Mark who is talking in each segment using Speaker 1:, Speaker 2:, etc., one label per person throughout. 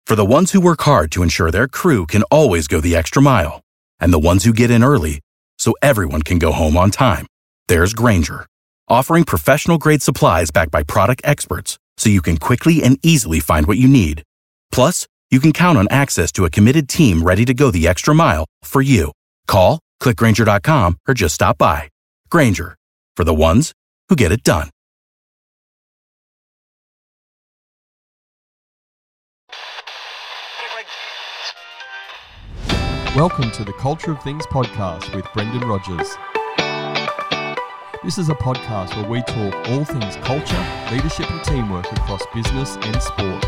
Speaker 1: For the ones who work hard to ensure their crew can always go the extra mile, and the ones who get in early so everyone can go home on time, there's Grainger, offering professional-grade supplies backed by product experts so you can quickly and easily find what you need. Plus, you can count on access to a committed team ready to go the extra mile for you. Call, click Grainger.com, or just stop by. Grainger, for the ones who get it done.
Speaker 2: Welcome to the Culture of Things podcast with Brendan Rogers. This is a podcast where we talk all things culture, leadership and teamwork across business and sport.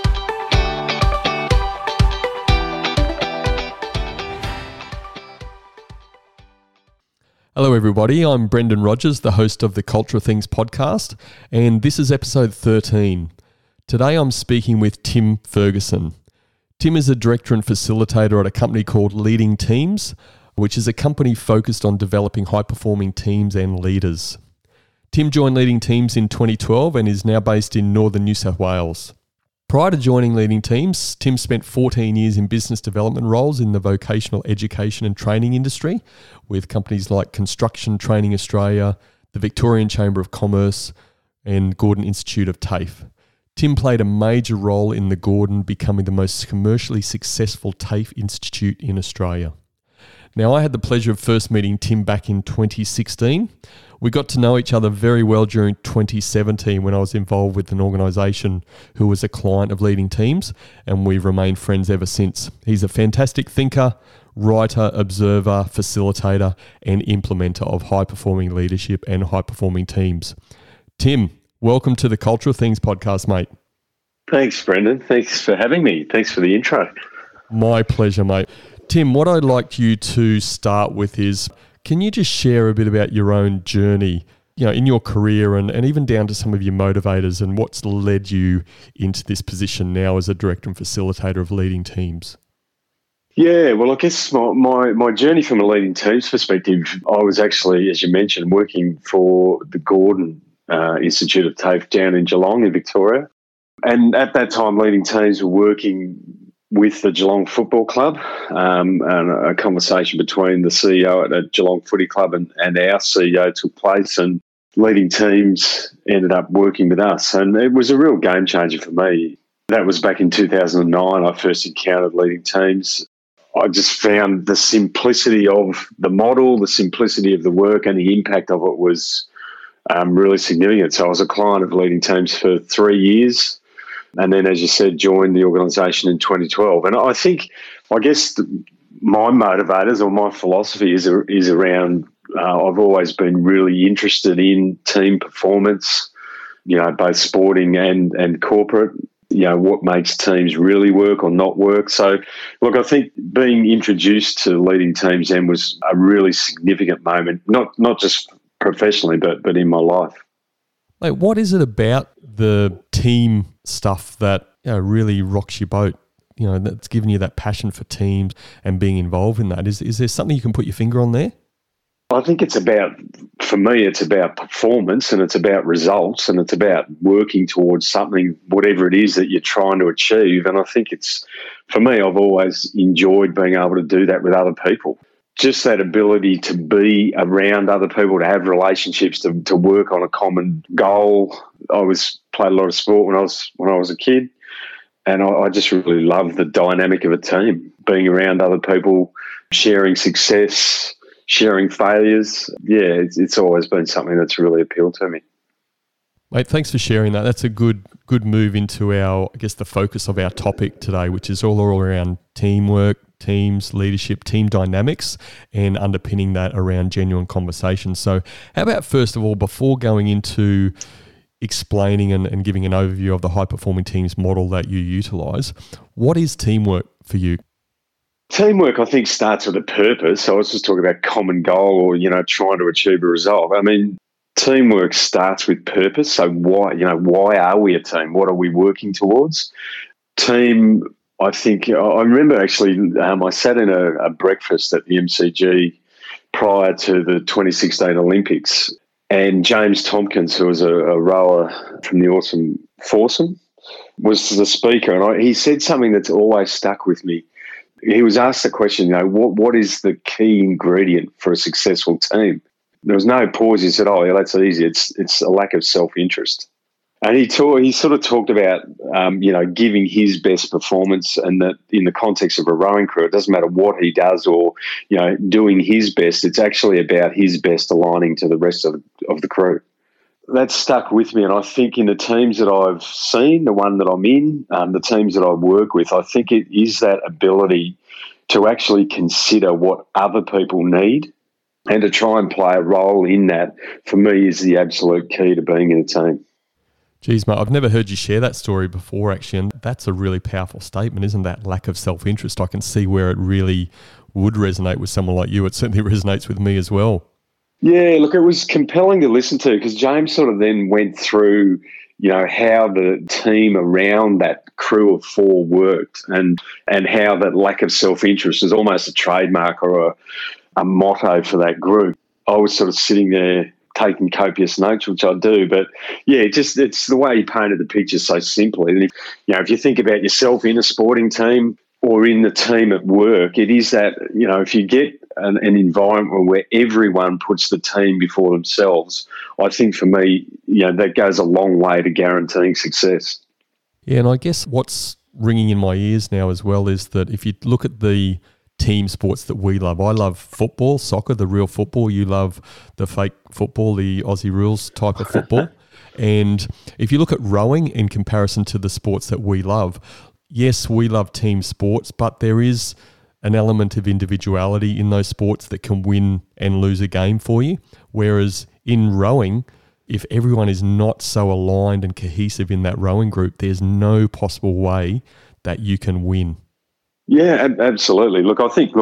Speaker 2: Hello everybody, I'm Brendan Rogers, the host of the Culture of Things podcast, and this is episode 13. Today I'm speaking with Tim Ferguson. Tim is a director and facilitator at a company called Leading Teams, which is a company focused on developing high-performing teams and leaders. Tim joined Leading Teams in 2012 and is now based in northern New South Wales. Prior to joining Leading Teams, Tim spent 14 years in business development roles in the vocational education and training industry with companies like Construction Training Australia, the Victorian Chamber of Commerce, and Gordon Institute of TAFE. Tim played a major role in the Gordon becoming the most commercially successful TAFE institute in Australia. Now, I had the pleasure of first meeting Tim back in 2016. We got to know each other very well during 2017 when I was involved with an organisation who was a client of Leading Teams, and we've remained friends ever since. He's a fantastic thinker, writer, observer, facilitator, and implementer of high-performing leadership and high-performing teams. Tim, welcome to the Culture of Things podcast, mate.
Speaker 3: Thanks, Brendan. Thanks for having me. Thanks for the intro.
Speaker 2: My pleasure, mate. Tim, what I'd like you to start with is, can you just share a bit about your own journey, in your career and even down to some of your motivators and what's led you into this position now as a director and facilitator of Leading Teams?
Speaker 3: Yeah, well, I guess my journey from a Leading Teams perspective, I was actually, as you mentioned, working for the Gordon Institute of TAFE down in Geelong in Victoria. And at that time, Leading Teams were working with the Geelong Football Club, and a conversation between the CEO at the Geelong Footy Club and our CEO took place, and Leading Teams ended up working with us. And it was a real game changer for me. That was back in 2009. I first encountered Leading Teams. I just found the simplicity of the model, the simplicity of the work, and the impact of it was really significant. So I was a client of Leading Teams for 3 years. And then, as you said, joined the organisation in 2012. And I guess my motivators or my philosophy is around, I've always been really interested in team performance, both sporting and corporate, what makes teams really work or not work. So, look, I think being introduced to Leading Teams then was a really significant moment, not just professionally, but in my life.
Speaker 2: Mate, what is it about the team stuff that really rocks your boat? That's given you that passion for teams and being involved in that. Is there something you can put your finger on there?
Speaker 3: I think for me, it's about performance and it's about results and it's about working towards something, whatever it is that you're trying to achieve. And I think for me, I've always enjoyed being able to do that with other people. Just that ability to be around other people, to have relationships, to work on a common goal. I played a lot of sport when I was a kid, and I just really love the dynamic of a team, being around other people, sharing success, sharing failures. Yeah, it's always been something that's really appealed to me.
Speaker 2: Mate, thanks for sharing that. That's a good move into the focus of our topic today, which is all around teamwork, teams, leadership, team dynamics, and underpinning that around genuine conversations. So how about, first of all, before going into explaining and giving an overview of the high-performing teams model that you utilise, what is teamwork for you?
Speaker 3: Teamwork, I think, starts with a purpose. So I was just talking about common goal or, trying to achieve a result. I mean, teamwork starts with purpose. So why are we a team? What are we working towards? Team, I think, I remember actually I sat in a breakfast at the MCG prior to the 2016 Olympics, and James Tompkins, who was a rower from the awesome foursome, was the speaker, and he said something that's always stuck with me. He was asked the question, what is the key ingredient for a successful team? There was no pause. He said, "Oh, yeah, that's easy. It's a lack of self-interest." And he sort of talked about, giving his best performance, and that in the context of a rowing crew, it doesn't matter what he does or, doing his best. It's actually about his best aligning to the rest of the crew. That stuck with me, and I think in the teams that I've seen, the one that I'm in, the teams that I work with, I think it is that ability to actually consider what other people need and to try and play a role in that, for me, is the absolute key to being in a team.
Speaker 2: Geez, mate, I've never heard you share that story before, actually, and that's a really powerful statement, isn't that? Lack of self-interest. I can see where it really would resonate with someone like you. It certainly resonates with me as well.
Speaker 3: Yeah, look, it was compelling to listen to, because James sort of then went through, how the team around that crew of four worked, and how that lack of self-interest is almost a trademark or a motto for that group. I was sort of sitting there taking copious notes, which I do, but yeah, it's the way he painted the picture so simply. And if you think about yourself in a sporting team or in the team at work, it is that, if you get an environment where everyone puts the team before themselves, I think for me, that goes a long way to guaranteeing success.
Speaker 2: Yeah, and I guess what's ringing in my ears now as well is that if you look at the team sports that we love, I love football, soccer, the real football. You love the fake football, the Aussie rules type of football. And if you look at rowing in comparison to the sports that we love, yes, we love team sports, but there is an element of individuality in those sports that can win and lose a game for you. Whereas in rowing, if everyone is not so aligned and cohesive in that rowing group, there's no possible way that you can win.
Speaker 3: Yeah, absolutely. Look, I think,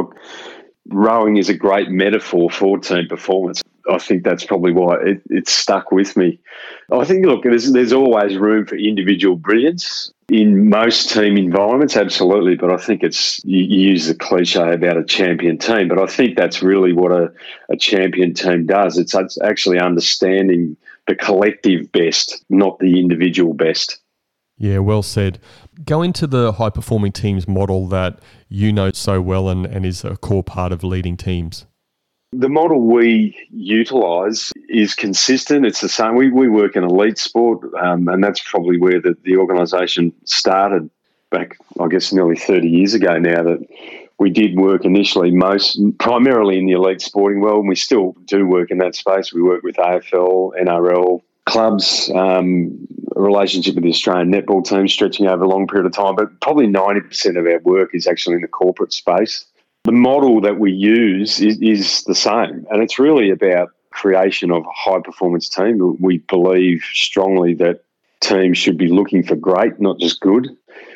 Speaker 3: rowing is a great metaphor for team performance. I think that's probably why it's stuck with me. I think, there's always room for individual brilliance in most team environments, absolutely. But I think you use the cliche about a champion team, but I think that's really what a champion team does. It's actually understanding the collective best, not the individual best.
Speaker 2: Yeah, well said. Go into the high-performing teams model that you know so well and is a core part of leading teams.
Speaker 3: The model we utilise is consistent. It's the same. We work in elite sport, and that's probably where the organisation started back, I guess, nearly 30 years ago now, that we did work initially primarily in the elite sporting world, and we still do work in that space. We work with AFL, NRL, clubs, a relationship with the Australian netball team stretching over a long period of time, but probably 90% of our work is actually in the corporate space. The model that we use is the same, and it's really about creation of a high-performance team. We believe strongly that teams should be looking for great, not just good.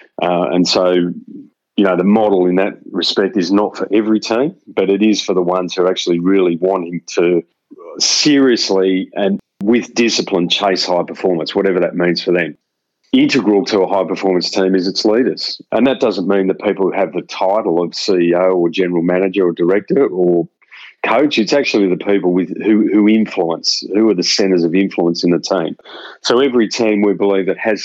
Speaker 3: And so, the model in that respect is not for every team, but it is for the ones who are actually really wanting to seriously and with discipline chase high performance, whatever that means for them. Integral to a high-performance team is its leaders. And that doesn't mean the people who have the title of CEO or general manager or director or coach. It's actually the people who influence, who are the centres of influence in the team. So every team, we believe, that has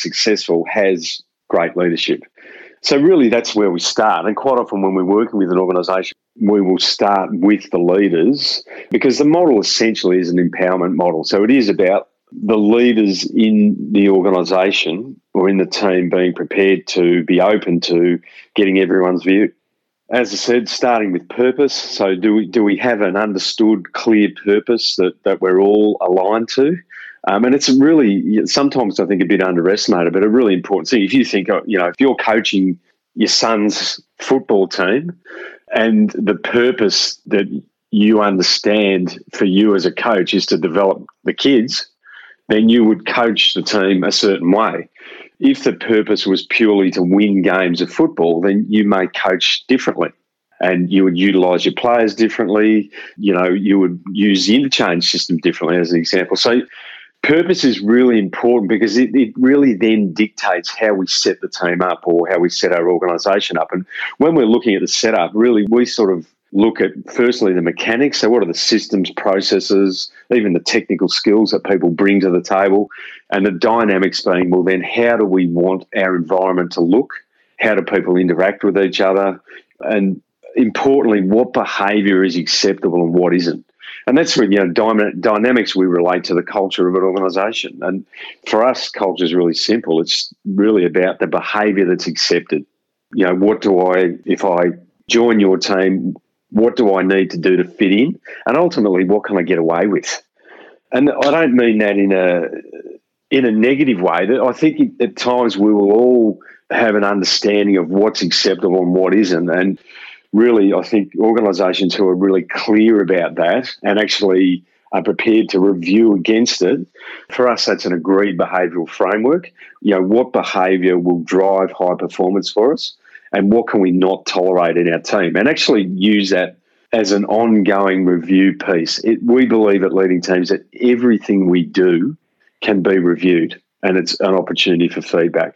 Speaker 3: great leadership. So really that's where we start. And quite often when we're working with an organisation, we will start with the leaders, because the model essentially is an empowerment model. So it is about the leaders in the organisation or in the team being prepared to be open to getting everyone's view. As I said, starting with purpose. So do we have an understood, clear purpose that we're all aligned to? And it's really, sometimes I think, a bit underestimated, but a really important thing. If you think, if you're coaching your son's football team and the purpose that you understand for you as a coach is to develop the kids, then you would coach the team a certain way. If the purpose was purely to win games of football, then you may coach differently and you would utilise your players differently. You would use the interchange system differently, as an example. So purpose is really important, because it really then dictates how we set the team up or how we set our organisation up. And when we're looking at the setup, really we sort of look at, firstly, the mechanics. So what are the systems, processes, even the technical skills that people bring to the table? And the dynamics being, well, then how do we want our environment to look? How do people interact with each other? And importantly, what behaviour is acceptable and what isn't? And that's where, dynamics, we relate to the culture of an organisation. And for us, culture is really simple. It's really about the behaviour that's accepted. If I join your team, what do I need to do to fit in? And ultimately, what can I get away with? And I don't mean that in a negative way. I think at times we will all have an understanding of what's acceptable and what isn't. And really, I think organisations who are really clear about that and actually are prepared to review against it, for us, that's an agreed behavioural framework. What behaviour will drive high performance for us and what can we not tolerate in our team? And actually use that as an ongoing review piece. We believe at Leading Teams that everything we do can be reviewed and it's an opportunity for feedback.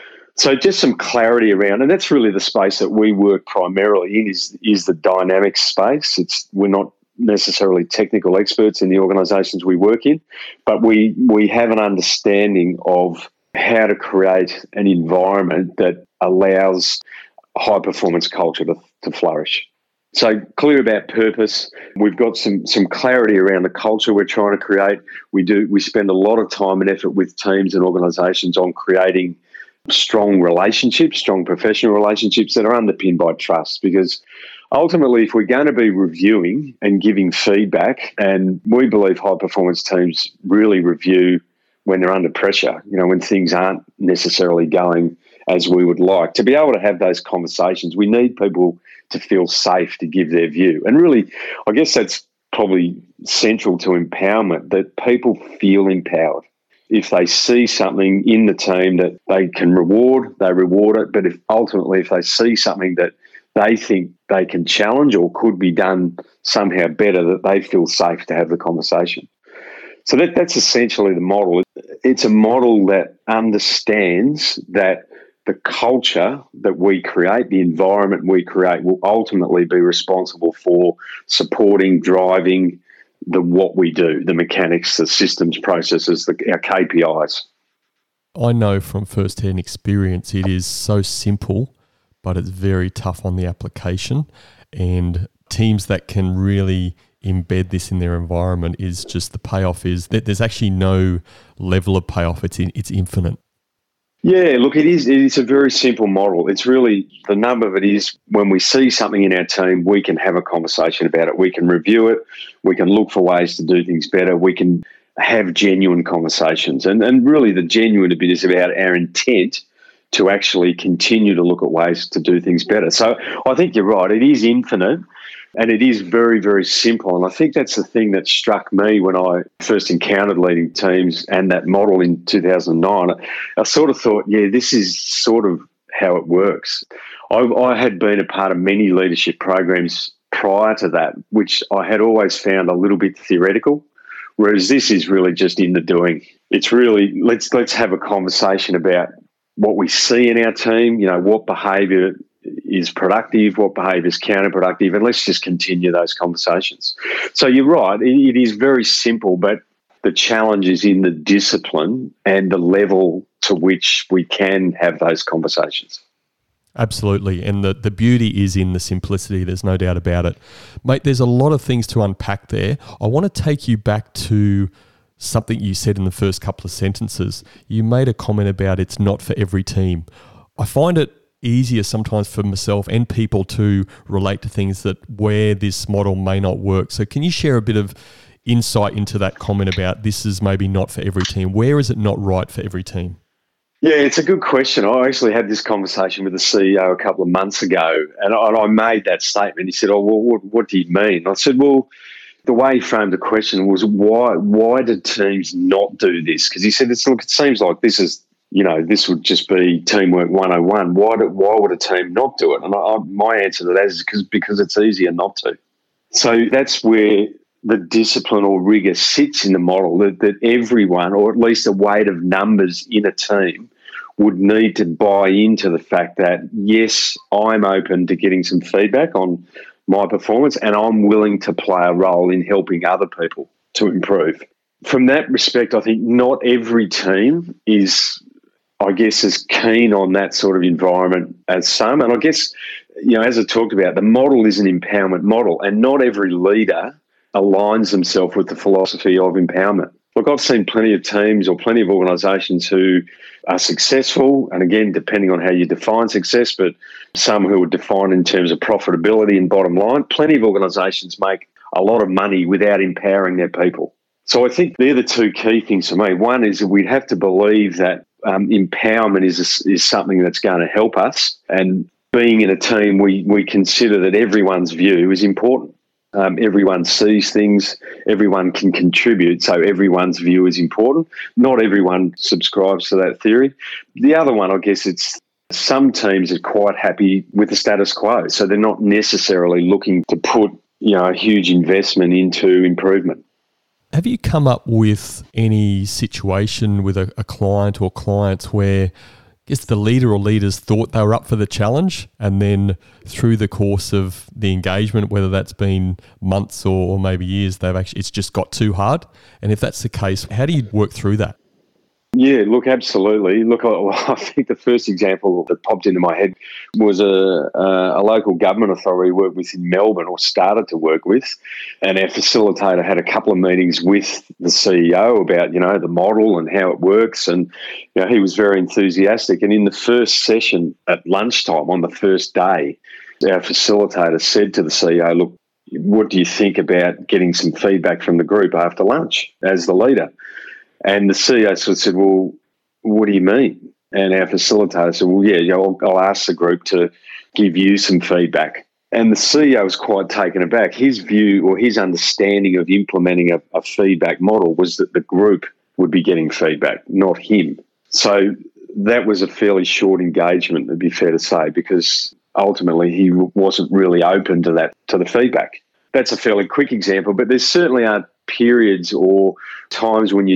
Speaker 3: So just some clarity around, and that's really the space that we work primarily in is the dynamics space. We're not necessarily technical experts in the organisations we work in, but we have an understanding of how to create an environment that allows high performance culture to flourish. So clear about purpose. We've got some clarity around the culture we're trying to create. We spend a lot of time and effort with teams and organisations on creating strong relationships, strong professional relationships that are underpinned by trust. Because ultimately, if we're going to be reviewing and giving feedback, and we believe high performance teams really review when they're under pressure, when things aren't necessarily going as we would like. To be able to have those conversations, we need people to feel safe to give their view. And really, I guess that's probably central to empowerment, that people feel empowered. If they see something in the team that they can reward, they reward it. But if they see something that they think they can challenge or could be done somehow better, that they feel safe to have the conversation. So that's essentially the model. It's a model that understands that the culture that we create, the environment we create, will ultimately be responsible for supporting, driving what we do, the mechanics, the systems, processes, our KPIs.
Speaker 2: I know from first-hand experience it is so simple, but it's very tough on the application. And teams that can really embed this in their environment, is just the payoff is that there's actually no level of payoff. It's infinite.
Speaker 3: Yeah, look, it is a very simple model. It's really, the nub of it is when we see something in our team, we can have a conversation about it. We can review it. We can look for ways to do things better. We can have genuine conversations. And really the genuine bit is about our intent to actually continue to look at ways to do things better. So I think you're right. It is infinite. And it is very, very simple. And I think that's the thing that struck me when I first encountered Leading Teams and that model in 2009. I sort of thought, yeah, this is sort of how it works. I had been a part of many leadership programs prior to that, which I had always found a little bit theoretical, whereas this is really just in the doing. It's really, let's have a conversation about what we see in our team, what behaviour is productive, what behaviour is counterproductive, and let's just continue those conversations. So you're right, it is very simple, but the challenge is in the discipline and the level to which we can have those conversations.
Speaker 2: Absolutely, and the beauty is in the simplicity, there's no doubt about it. Mate, there's a lot of things to unpack there. I want to take you back to something you said in the first couple of sentences. You made a comment about it's not for every team. I find it easier sometimes for myself and people to relate to things that where this model may not work. So can you share a bit of insight into that comment about this is maybe not for every team? Where is it not right for every team?
Speaker 3: Yeah, it's a good question. I actually had this conversation with the CEO a couple of months ago, and I made that statement. He said, "Oh, well, what do you mean?" I said, "Well, the way he framed the question was why do teams not do this?" Because he said, "Look, it seems like this is." This would just be teamwork 101. Why would a team not do it? And my answer to that is because it's easier not to. So that's where the discipline or rigour sits in the model, that everyone, or at least a weight of numbers in a team, would need to buy into the fact that, yes, I'm open to getting some feedback on my performance, and I'm willing to play a role in helping other people to improve. From that respect, I think not every team is, I guess, as keen on that sort of environment as some. And I guess, as I talked about, the model is an empowerment model, and not every leader aligns themselves with the philosophy of empowerment. Look, I've seen plenty of teams or plenty of organisations who are successful, and again, depending on how you define success, but some who are defined in terms of profitability and bottom line. Plenty of organisations make a lot of money without empowering their people. So I think they're the two key things for me. One is that we'd have to believe that empowerment is something that's going to help us, and being in a team, we consider that everyone's view is important. Everyone sees things, everyone can contribute, so everyone's view is important. Not everyone subscribes to that theory. The other one, I guess, it's some teams are quite happy with the status quo, so they're not necessarily looking to put a huge investment into improvement.
Speaker 2: Have you come up with any situation with a client or clients where I guess the leader or leaders thought they were up for the challenge, and then through the course of the engagement, whether that's been months or maybe years, it's just got too hard? And if that's the case, how do you work through that?
Speaker 3: Yeah, look, absolutely. Look, I think the first example that popped into my head was a local government authority we worked with in Melbourne, or started to work with, and our facilitator had a couple of meetings with the CEO about, the model and how it works, and he was very enthusiastic. And in the first session at lunchtime on the first day, our facilitator said to the CEO, look, what do you think about getting some feedback from the group after lunch as the leader? And the CEO sort of said, well, what do you mean? And our facilitator said, well, yeah, I'll ask the group to give you some feedback. And the CEO was quite taken aback. His view, or his understanding of implementing a feedback model, was that the group would be getting feedback, not him. So that was a fairly short engagement, it'd be fair to say, because ultimately he wasn't really open to the feedback. That's a fairly quick example, but there certainly aren't periods or times when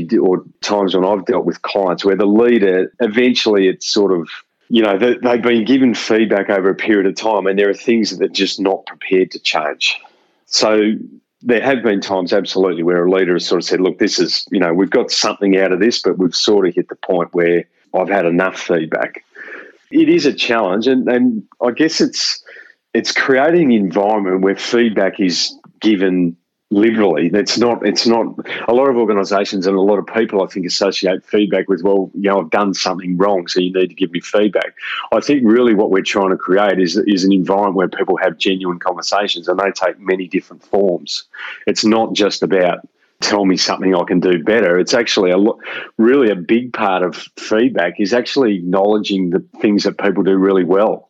Speaker 3: I've dealt with clients where the leader, eventually it's sort of, they've been given feedback over a period of time, and there are things that they're just not prepared to change. So there have been times, absolutely, where a leader has sort of said, look, this is, we've got something out of this, but we've sort of hit the point where I've had enough feedback. It is a challenge, and I guess it's creating an environment where feedback is given liberally. It's not a lot of organisations and a lot of people, I think, associate feedback with, well, I've done something wrong, so you need to give me feedback. I think really what we're trying to create is an environment where people have genuine conversations, and they take many different forms. It's not just about tell me something I can do better. It's actually really a big part of feedback is actually acknowledging the things that people do really well.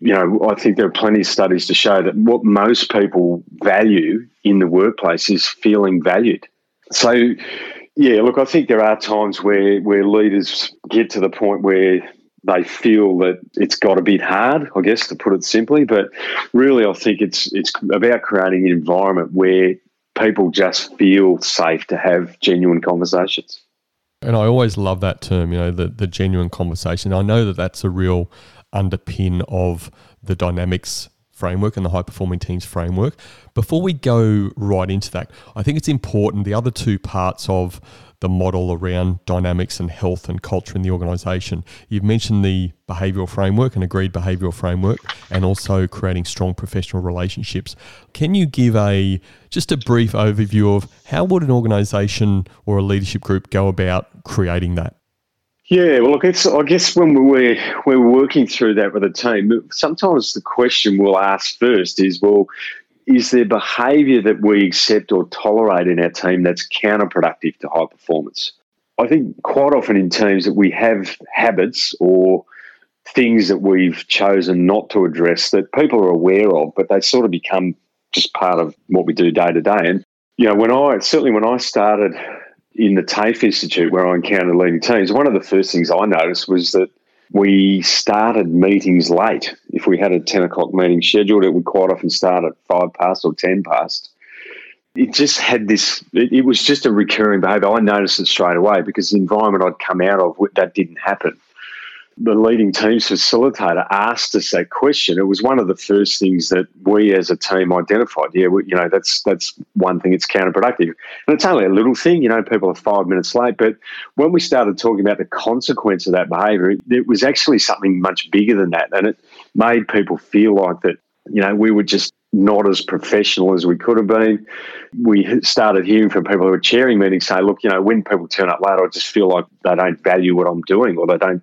Speaker 3: I think there are plenty of studies to show that what most people value in the workplace is feeling valued. So, yeah, look, I think there are times where leaders get to the point where they feel that it's got a bit hard, I guess, to put it simply. But really, I think it's about creating an environment where people just feel safe to have genuine conversations.
Speaker 2: And I always love that term, the genuine conversation. I know that that's a real underpin of the dynamics framework and the high-performing teams framework. Before we go right into that, I think it's important, the other two parts of the model around dynamics and health and culture in the organisation. You've mentioned the behavioural framework and agreed behavioural framework, and also creating strong professional relationships. Can you give just a brief overview of how would an organisation or a leadership group go about creating that?
Speaker 3: Yeah, well, look, I guess when we're working through that with a team, sometimes the question we'll ask first is, well, is there behaviour that we accept or tolerate in our team that's counterproductive to high performance? I think quite often in teams that we have habits or things that we've chosen not to address that people are aware of, but they sort of become just part of what we do day to day. And, when I started in the TAFE Institute, where I encountered leading teams, one of the first things I noticed was that we started meetings late. If we had a 10 o'clock meeting scheduled, it would quite often start at 5 past or 10 past. It just had it was just a recurring behaviour. I noticed it straight away because the environment I'd come out of, that didn't happen. the leading teams facilitator asked us that question, it was one of the first things that we as a team identified. Yeah, that's one thing, it's counterproductive. And it's only a little thing, people are 5 minutes late. But when we started talking about the consequence of that behaviour, it was actually something much bigger than that. And it made people feel like that, we were just not as professional as we could have been. We started hearing from people who were chairing meetings say, look, when people turn up late, I just feel like they don't value what I'm doing, or they don't,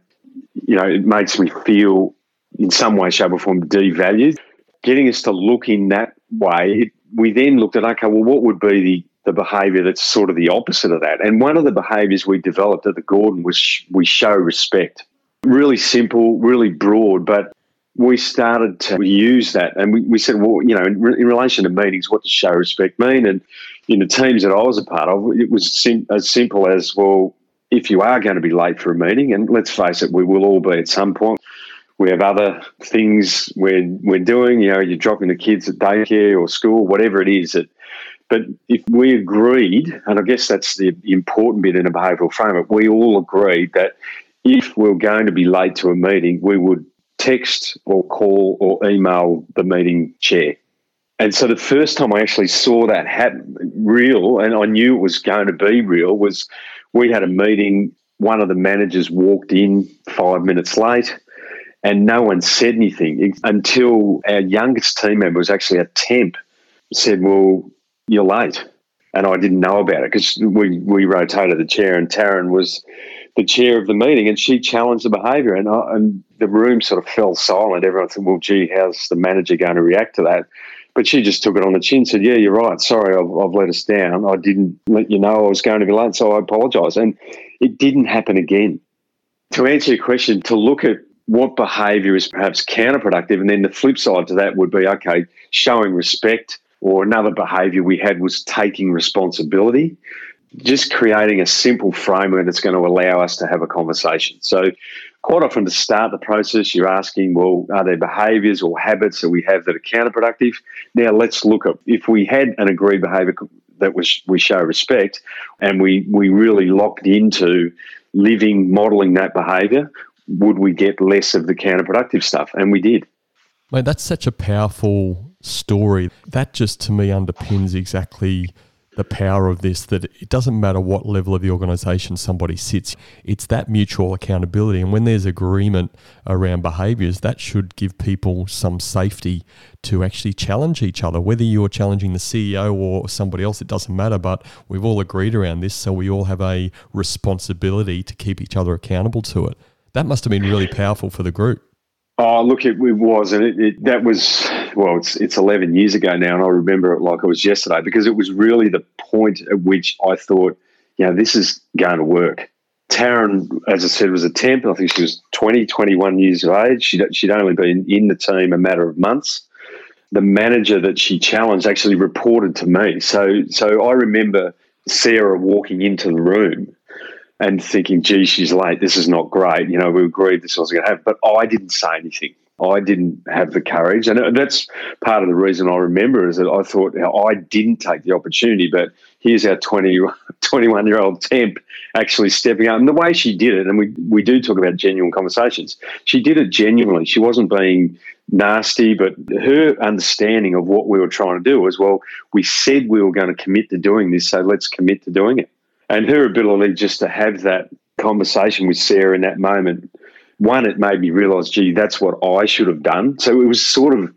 Speaker 3: it makes me feel in some way, shape or form devalued. Getting us to look in that way, we then looked at, okay, well, what would be the behaviour that's sort of the opposite of that? And one of the behaviours we developed at the Gordon was we show respect. Really simple, really broad, but we started to use that, and we said, well, in relation to meetings, what does show respect mean? And in the teams that I was a part of, it was as simple as, well, if you are going to be late for a meeting, and let's face it, we will all be at some point. We have other things we're doing, you're dropping the kids at daycare or school, whatever it is. But if we agreed, and I guess that's the important bit in a behavioural framework, we all agreed that if we're going to be late to a meeting, we would text or call or email the meeting chair. And so the first time I actually saw that happen real, and I knew it was going to be real, was we had a meeting. One of the managers walked in 5 minutes late and no one said anything until our youngest team member, was actually a temp, said, well, you're late. And I didn't know about it because we rotated the chair, and Taryn was the chair of the meeting, and she challenged the behaviour, and the room sort of fell silent. Everyone said, well, gee, how's the manager going to react to that? But she just took it on the chin, said, yeah, you're right. Sorry, I've let us down. I didn't let you know I was going to be late, so I apologise. And it didn't happen again. To answer your question, to look at what behaviour is perhaps counterproductive, and then the flip side to that would be, okay, showing respect, or another behaviour we had was taking responsibility. Just creating a simple framework that's going to allow us to have a conversation. So quite often to start the process, you're asking, well, are there behaviours or habits that we have that are counterproductive? Now let's look at, if we had an agreed behaviour that we show respect, and we really locked into modelling that behaviour, would we get less of the counterproductive stuff? And we did.
Speaker 2: Mate, that's such a powerful story. That just to me underpins exactly the power of this, that it doesn't matter what level of the organisation somebody sits, it's that mutual accountability. And when there's agreement around behaviours, that should give people some safety to actually challenge each other. Whether you're challenging the CEO or somebody else, it doesn't matter, but we've all agreed around this, so we all have a responsibility to keep each other accountable to it. That must have been really powerful for the group.
Speaker 3: Oh, look, it was, and that was, well, it's 11 years ago now, and I remember it like it was yesterday, because it was really the point at which I thought, this is going to work. Taryn, as I said, was a temp. I think she was 21 years of age. She'd only been in the team a matter of months. The manager that she challenged actually reported to me. So I remember Sarah walking into the room and thinking, gee, she's late, this is not great. We agreed this wasn't going to happen. But I didn't say anything. I didn't have the courage. And that's part of the reason I remember, is that I thought I didn't take the opportunity, but here's our 21-year-old temp actually stepping up. And the way she did it, and we do talk about genuine conversations, she did it genuinely. She wasn't being nasty, but her understanding of what we were trying to do was, well, we said we were going to commit to doing this, so let's commit to doing it. And her ability just to have that conversation with Sarah in that moment, one, it made me realise, gee, that's what I should have done. So it was sort of,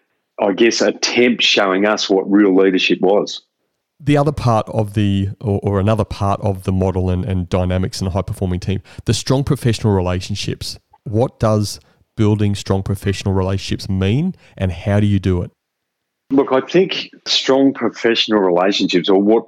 Speaker 3: I guess, a temp showing us what real leadership was.
Speaker 2: The other part of or another part of the model and dynamics in a high-performing team, the strong professional relationships. What does building strong professional relationships mean, and how do you do it?
Speaker 3: Look, I think strong professional relationships, or what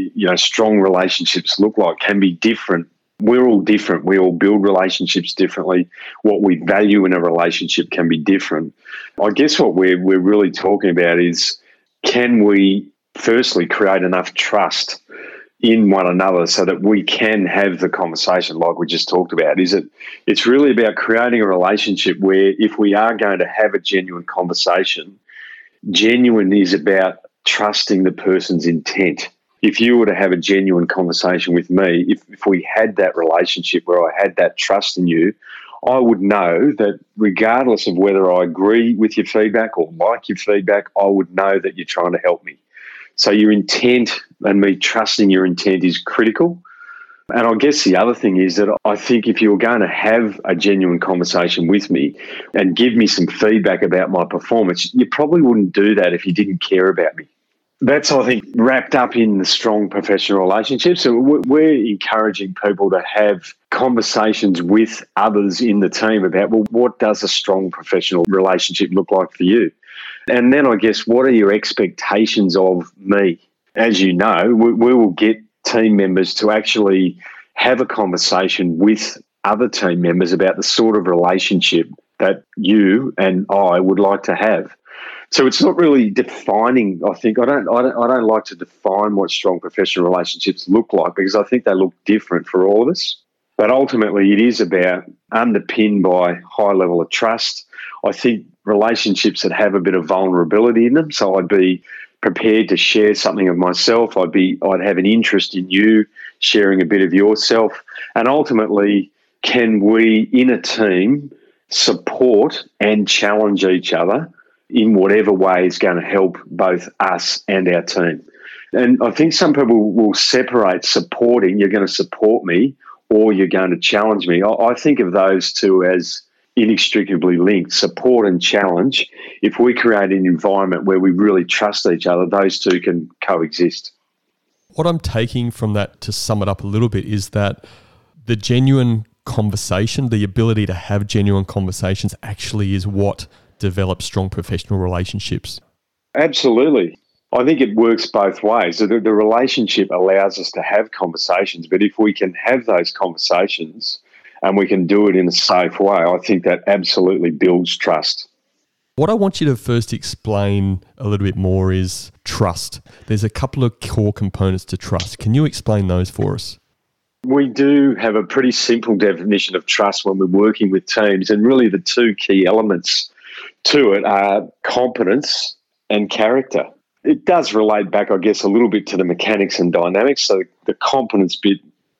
Speaker 3: strong relationships look like, can be different. We're all different. We all build relationships differently. What we value in a relationship can be different. I guess what we're really talking about is, can we firstly create enough trust in one another so that we can have the conversation like we just talked about? It's really about creating a relationship where, if we are going to have a genuine conversation, genuine is about trusting the person's intent. If you were to have a genuine conversation with me, if we had that relationship where I had that trust in you, I would know that regardless of whether I agree with your feedback or like your feedback, I would know that you're trying to help me. So your intent and me trusting your intent is critical. And I guess the other thing is that I think if you were going to have a genuine conversation with me and give me some feedback about my performance, you probably wouldn't do that if you didn't care about me. That's, I think, wrapped up in the strong professional relationships. So we're encouraging people to have conversations with others in the team about, well, what does a strong professional relationship look like for you? And then I guess, what are your expectations of me? As you know, we will get team members to actually have a conversation with other team members about the sort of relationship that you and I would like to have. So it's not really defining. I think I don't like to define what strong professional relationships look like, because I think they look different for all of us. But ultimately, it is about underpinned by high level of trust. I think relationships that have a bit of vulnerability in them. So I'd be prepared to share something of myself. I'd have an interest in you sharing a bit of yourself. And ultimately, can we in a team support and challenge each other in whatever way is going to help both us and our team? And I think some people will separate supporting, you're going to support me, or you're going to challenge me. I think of those two as inextricably linked, support and challenge. If we create an environment where we really trust each other, those two can coexist.
Speaker 2: What I'm taking from that, to sum it up a little bit, is that the genuine conversation, the ability to have genuine conversations, actually is what develops strong professional relationships.
Speaker 3: Absolutely. I think it works both ways. The relationship allows us to have conversations, but if we can have those conversations and we can do it in a safe way, I think that absolutely builds trust.
Speaker 2: What I want you to first explain a little bit more is trust. There's a couple of core components to trust. Can you explain those for us?
Speaker 3: We do have a pretty simple definition of trust when we're working with teams, and really the two key elements to it are competence and character. It does relate back, I guess, a little bit to the mechanics and dynamics. So the competence bit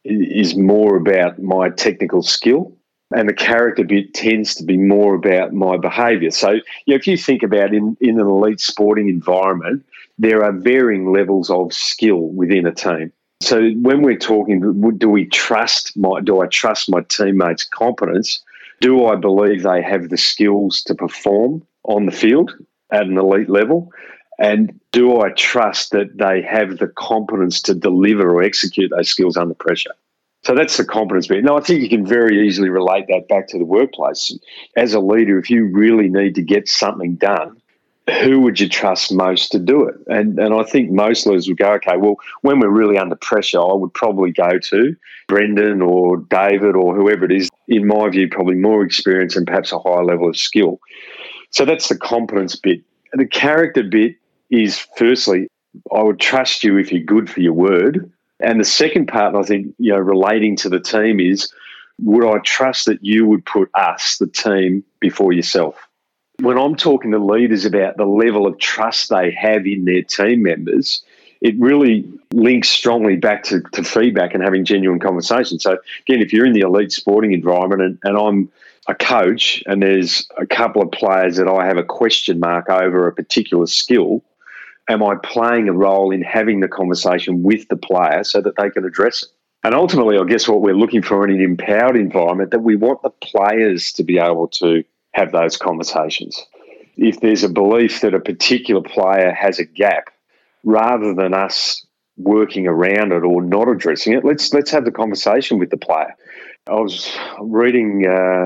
Speaker 3: is more about my technical skill, and the character bit tends to be more about my behaviour. So if you think about in an elite sporting environment, there are varying levels of skill within a team. So when we're talking, do I trust my teammates' competence? Do I believe they have the skills to perform on the field at an elite level? And do I trust that they have the competence to deliver or execute those skills under pressure? So that's the competence bit. Now, I think you can very easily relate that back to the workplace. As a leader, if you really need to get something done, who would you trust most to do it? And I think most leaders would go, okay, well, when we're really under pressure, I would probably go to Brendan or David or whoever it is, in my view, probably more experience and perhaps a higher level of skill. So that's the competence bit. The character bit is, firstly, I would trust you if you're good for your word. And the second part, I think, relating to the team is, would I trust that you would put us, the team, before yourself? When I'm talking to leaders about the level of trust they have in their team members, it really links strongly back to feedback and having genuine conversations. So again, if you're in the elite sporting environment and I'm a coach and there's a couple of players that I have a question mark over a particular skill, am I playing a role in having the conversation with the player so that they can address it? And ultimately, I guess what we're looking for in an empowered environment, that we want the players to be able to have those conversations. If there's a belief that a particular player has a gap, rather than us working around it or not addressing it, let's have the conversation with the player. I was reading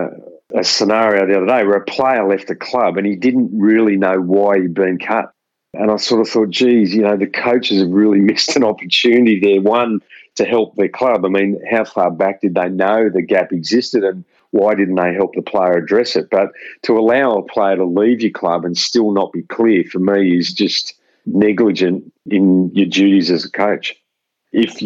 Speaker 3: a scenario the other day where a player left a club and he didn't really know why he'd been cut. And I sort of thought, geez, the coaches have really missed an opportunity there. One, to help their club. I mean, how far back did they know the gap existed, and why didn't they help the player address it? But to allow a player to leave your club and still not be clear, for me, is just negligent in your duties as a coach. If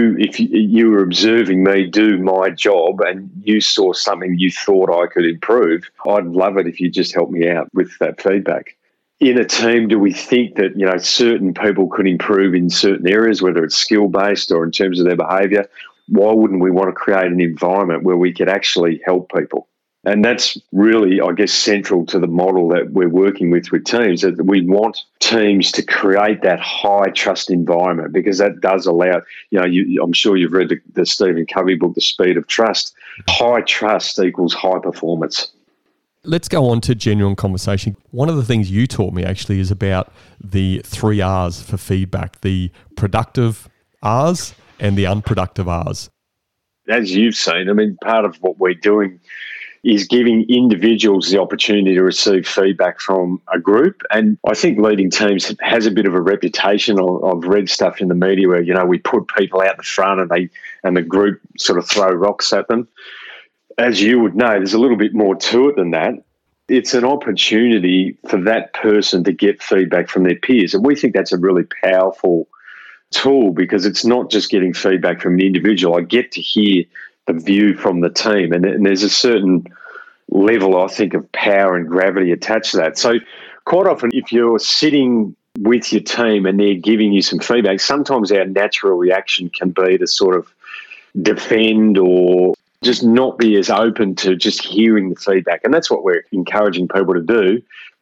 Speaker 3: you were observing me do my job and you saw something you thought I could improve, I'd love it if you just helped me out with that feedback. In a team, do we think that certain people could improve in certain areas, whether it's skill-based or in terms of their behaviour? Why wouldn't we want to create an environment where we could actually help people? And that's really, I guess, central to the model that we're working with teams, that we want teams to create that high trust environment, because that does allow, I'm sure you've read the Stephen Covey book, The Speed of Trust. High trust equals high performance.
Speaker 2: Let's go on to genuine conversation. One of the things you taught me actually is about the 3 R's for feedback, the productive R's and the unproductive R's.
Speaker 3: As you've seen, I mean, part of what we're doing is giving individuals the opportunity to receive feedback from a group. And I think leading teams has a bit of a reputation. I've read stuff in the media where, we put people out the front and the group sort of throw rocks at them. As you would know, there's a little bit more to it than that. It's an opportunity for that person to get feedback from their peers. And we think that's a really powerful tool, because it's not just getting feedback from the individual. I get to hear the view from the team. And there's a certain level, I think, of power and gravity attached to that. So quite often, if you're sitting with your team and they're giving you some feedback, sometimes our natural reaction can be to sort of defend or just not be as open to just hearing the feedback. And that's what we're encouraging people to do,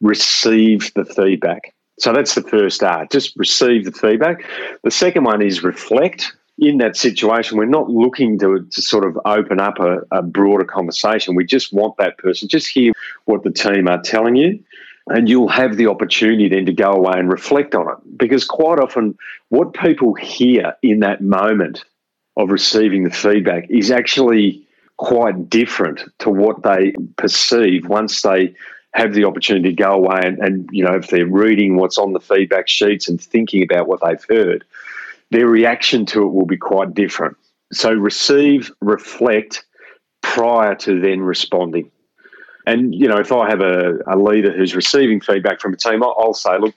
Speaker 3: receive the feedback. So that's the first R, just receive the feedback. The second one is reflect. In that situation, we're not looking to sort of open up a broader conversation. We just want that person, just hear what the team are telling you, and you'll have the opportunity then to go away and reflect on it. Because quite often what people hear in that moment of receiving the feedback is actually quite different to what they perceive once they have the opportunity to go away and if they're reading what's on the feedback sheets and thinking about what they've heard, their reaction to it will be quite different. So receive, reflect prior to then responding. And, if I have a leader who's receiving feedback from a team, I'll say, look,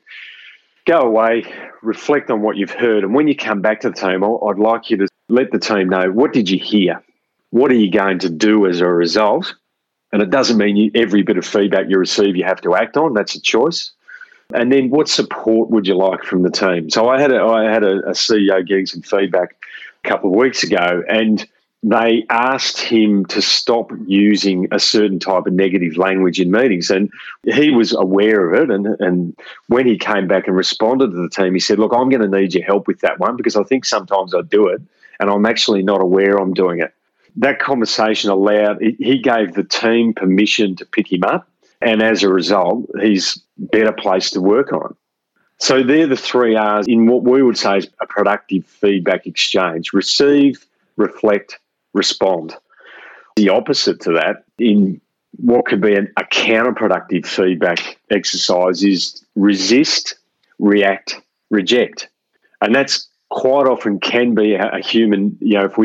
Speaker 3: go away, reflect on what you've heard. And when you come back to the team, I'd like you to let the team know, what did you hear? What are you going to do as a result? And it doesn't mean every bit of feedback you receive you have to act on. That's a choice. And then what support would you like from the team? So I had a CEO getting some feedback a couple of weeks ago, and they asked him to stop using a certain type of negative language in meetings. And he was aware of it. And when he came back and responded to the team, he said, look, I'm going to need your help with that one, because I think sometimes I do it and I'm actually not aware I'm doing it. That conversation he gave the team permission to pick him up. And as a result, he's better placed to work on. So they're the 3 R's in what we would say is a productive feedback exchange. Receive, reflect, respond. The opposite to that, in what could be a counterproductive feedback exercise, is resist, react, reject. And that's quite often can be a human, if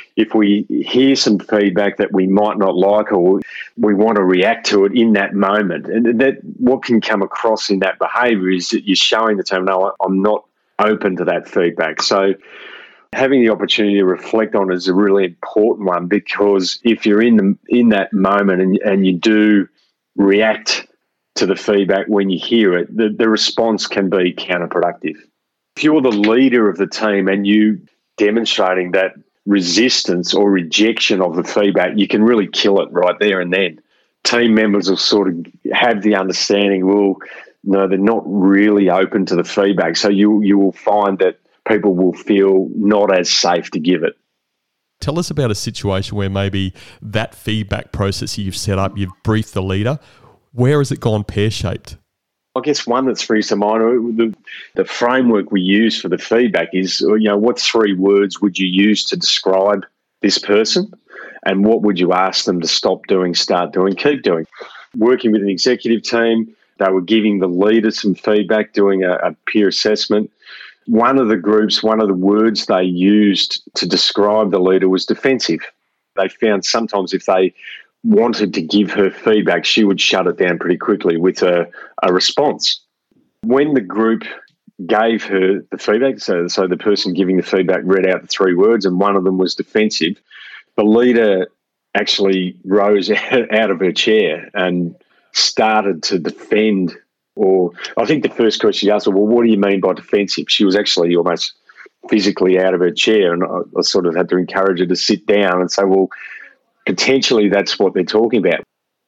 Speaker 3: we hear some feedback that we might not like, or we want to react to it in that moment. And that what can come across in that behaviour is that you're showing the team, no, I'm not open to that feedback. So having the opportunity to reflect on it is a really important one, because if you're in that moment and you do react to the feedback when you hear it, the response can be counterproductive. If you're the leader of the team and you demonstrating that resistance or rejection of the feedback, you can really kill it right there and then. Team members will sort of have the understanding, well, no, they're not really open to the feedback. So you will find that people will feel not as safe to give it.
Speaker 2: Tell us about a situation where maybe that feedback process you've set up, you've briefed the leader. Where has it gone pear-shaped?
Speaker 3: I guess one that springs to mind, the framework we use for the feedback is, what 3 words would you use to describe this person, and what would you ask them to stop doing, start doing, keep doing? Working with an executive team, they were giving the leader some feedback, doing a peer assessment. One of the words they used to describe the leader was defensive. They found sometimes if they wanted to give her feedback, she would shut it down pretty quickly with a response. When the group gave her the feedback, so the person giving the feedback read out the 3 words, and one of them was defensive, the leader actually rose out of her chair and started to defend, or I think the first question she asked her, well, what do you mean by defensive? She was actually almost physically out of her chair, and I sort of had to encourage her to sit down and say, well, potentially that's what they're talking about.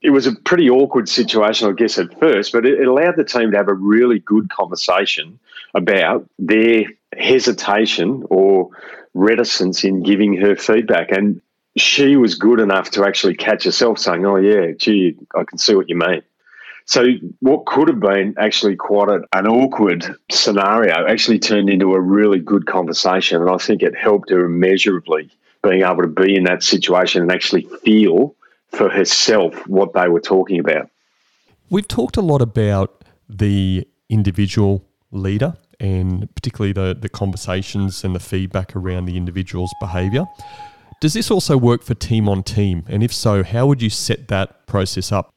Speaker 3: it was a pretty awkward situation, I guess, at first, but it allowed the team to have a really good conversation about their hesitation or reticence in giving her feedback. And she was good enough to actually catch herself saying, oh, yeah, gee, I can see what you mean. So what could have been actually quite an awkward scenario actually turned into a really good conversation. And I think it helped her immeasurably being able to be in that situation and actually feel for herself what they were talking about.
Speaker 2: We've talked a lot about the individual leader and particularly the conversations and the feedback around the individual's behaviour. Does this also work for team on team? And if so, how would you set that process up?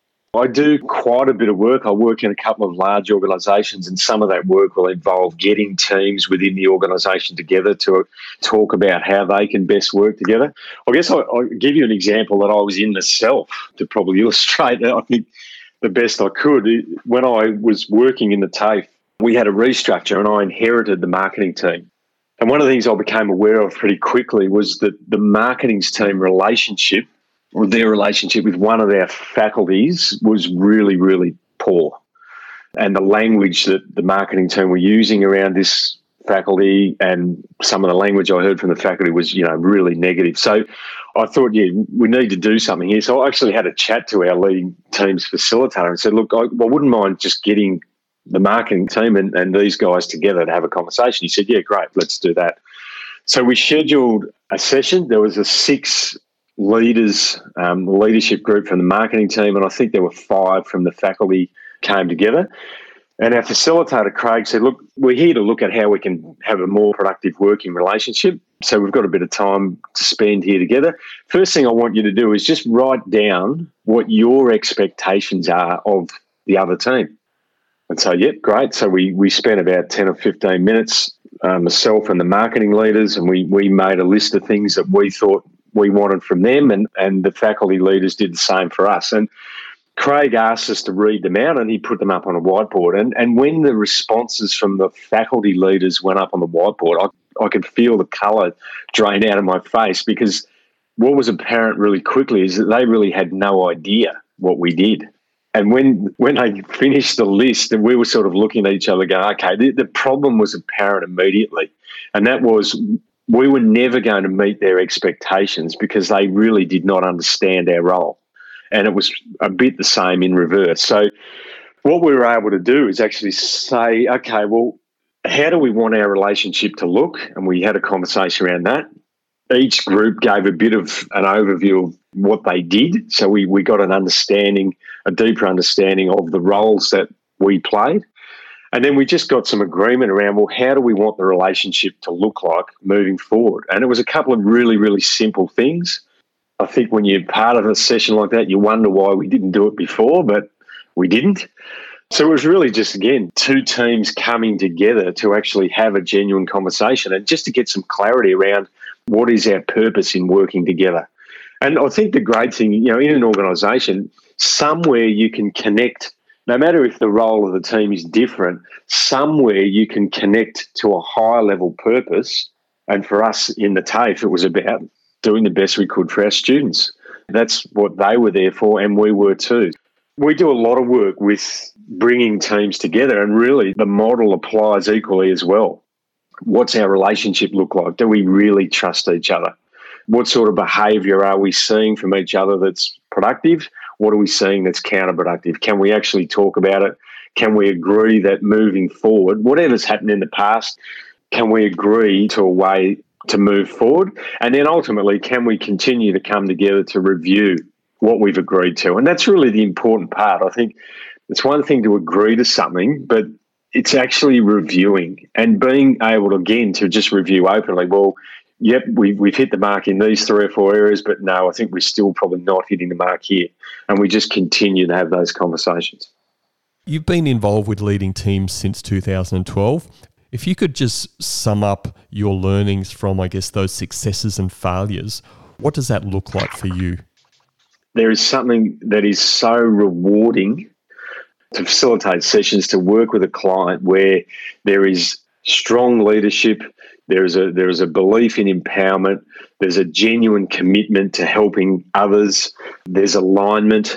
Speaker 3: I do quite a bit of work. I work in a couple of large organisations, and some of that work will involve getting teams within the organisation together to talk about how they can best work together. I guess I'll give you an example that I was in myself to probably illustrate it, I think, the best I could. When I was working in the TAFE, we had a restructure and I inherited the marketing team. And one of the things I became aware of pretty quickly was that the marketing team relationship, or their relationship with one of our faculties, was really, really poor. And the language that the marketing team were using around this faculty and some of the language I heard from the faculty was, really negative. So I thought, we need to do something here. So I actually had a chat to our leading teams facilitator and said, look, I wouldn't mind just getting the marketing team and these guys together to have a conversation. He said, yeah, great, let's do that. So we scheduled a session. There was a 6 leaders, leadership group from the marketing team, and I think there were 5 from the faculty came together. And our facilitator, Craig, said, look, we're here to look at how we can have a more productive working relationship. So we've got a bit of time to spend here together. First thing I want you to do is just write down what your expectations are of the other team. And so, great. So we spent about 10 or 15 minutes, myself and the marketing leaders, and we made a list of things that we thought we wanted from them, and the faculty leaders did the same for us. And Craig asked us to read them out, and he put them up on a whiteboard. And when the responses from the faculty leaders went up on the whiteboard, I could feel the colour drain out of my face, because what was apparent really quickly is that they really had no idea what we did. And when they finished the list, and we were sort of looking at each other going, okay, the problem was apparent immediately. And that was, we were never going to meet their expectations because they really did not understand our role. And it was a bit the same in reverse. So what we were able to do is actually say, okay, well, how do we want our relationship to look? And we had a conversation around that. Each group gave a bit of an overview of what they did. So we got an understanding, a deeper understanding of the roles that we played. And then we just got some agreement around, well, how do we want the relationship to look like moving forward? And it was a couple of really, really simple things. I think when you're part of a session like that, you wonder why we didn't do it before, but we didn't. So it was really just, again, 2 teams coming together to actually have a genuine conversation and just to get some clarity around what is our purpose in working together. And I think the great thing, in an organisation, somewhere you can connect. No matter if the role of the team is different, somewhere you can connect to a higher level purpose. And for us in the TAFE, it was about doing the best we could for our students. That's what they were there for, and we were too. We do a lot of work with bringing teams together, and really the model applies equally as well. What's our relationship look like? Do we really trust each other? What sort of behaviour are we seeing from each other that's productive? What are we seeing that's counterproductive? Can we actually talk about it? Can we agree that moving forward, whatever's happened in the past, can we agree to a way to move forward? And then ultimately, can we continue to come together to review what we've agreed to? And that's really the important part. I think it's one thing to agree to something, but it's actually reviewing and being able, again, to just review openly. Well, yep, we've hit the mark in these 3 or 4 areas, but no, I think we're still probably not hitting the mark here. And we just continue to have those conversations.
Speaker 2: You've been involved with leading teams since 2012. If you could just sum up your learnings from, I guess, those successes and failures, what does that look like for you?
Speaker 3: There is something that is so rewarding to facilitate sessions, to work with a client where there is strong leadership, there is a belief in empowerment, there's a genuine commitment to helping others, there's alignment,